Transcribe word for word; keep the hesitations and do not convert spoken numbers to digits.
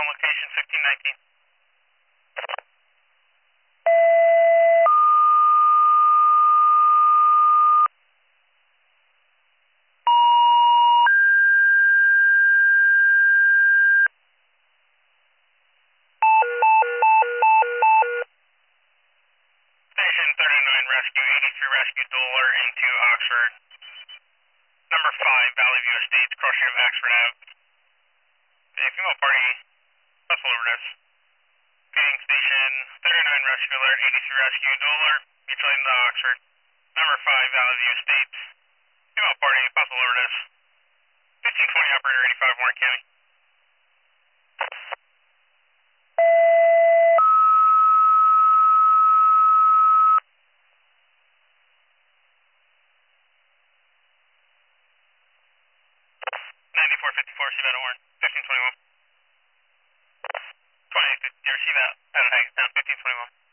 on location fifteen nineteen. Station thirty-nine Rescue, eighty-three Rescue Dollar into Oxford. Number five, Valley View Estates, crossing of Oxford Ave. A female party, hustle over this. Feeding station thirty-nine Rescue Alert, eighty-three Rescue Dollar, mutually into Oxford. Number five, Valley View Estates, female party, hustle over this. fifteen twenty operator, eighty-five Warren County. ninety-four fifty-four, see that Warren, fifteen twenty-one. twenty, you receive that, out of Hagerstown, fifteen twenty-one.